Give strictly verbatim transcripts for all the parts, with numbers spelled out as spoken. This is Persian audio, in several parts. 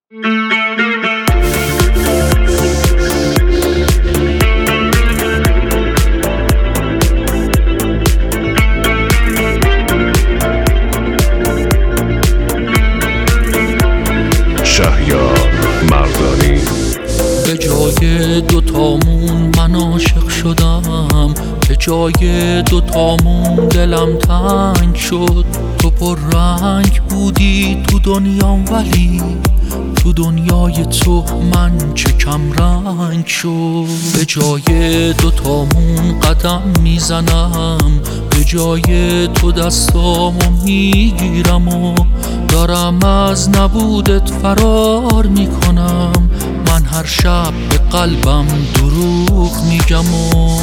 شهریار مردانی. به جای دوتامون من عاشق شدم، به جای دوتامون دلم تنگ شد. تو پر رنگ بودی تو دنیام، ولی تو دنیای تو من چه کم رنگ شد. به جای دوتامون قدم میزنم، به جای تو دستامو میگیرم و دارم از نبودت فرار میکنم. من هر شب به قلبم دروغ میگم و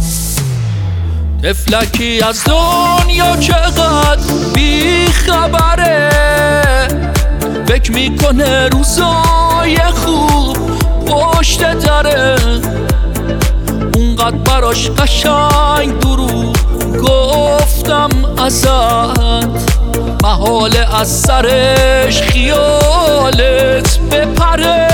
طفلکی از دنیا چقدر بی خبره، فکر میکنه روزای خوب پشت دره. اونقدر براش قشنگ دروغ گفتم ازت، محاله از سرش خیالت بپره.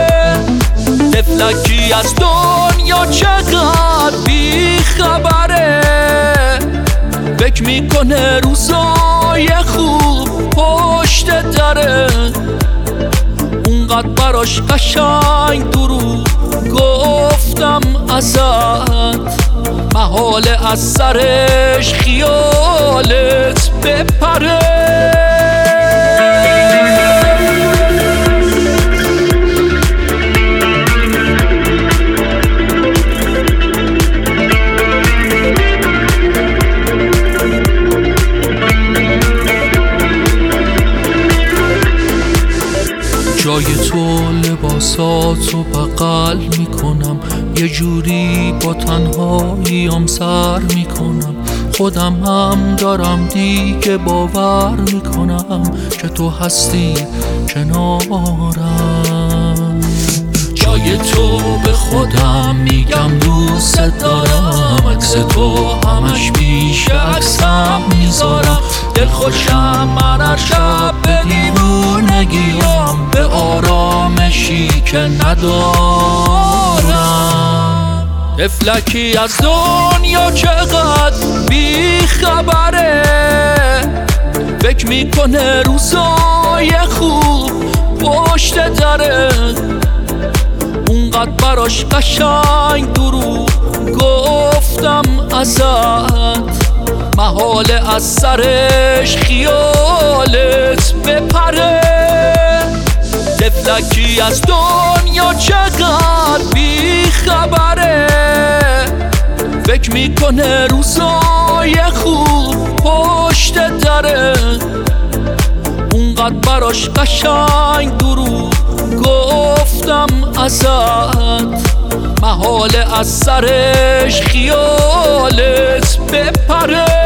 طفلکی از دنیا چقدر بی خبره، فکر میکنه روزای خوب پشت دره. اونقدر براش قشنگ دروغ گفتم ازت، محاله از سرش خیالت بپره. جای تو لباساتو بغل میکنم، یه جوری با تنهاییم سر میکنم. خودم هم دارم دیگه باور میکنم که تو هستی کنارم. جای تو به خودم میگم دوست دارم، عکس تو همش پیش عکسم میذارم. دل خوشم من هر شب به دیوونگیم، به آرامشی که ندارم. طفلکی از دنیا چقدر بی خبره، فکر میکنه روزای خوب پشت دره. اونقدر براش قشنگ دروغ گفتم ازت، محاله از سرش خیالت بپره. طفلکی از دنیا چقدر بی خبره، فکر میکنه روزای خوب پشت دره. اونقدر براش قشنگ دروغ گفتم ازت، محاله از سرش خیالت بپره.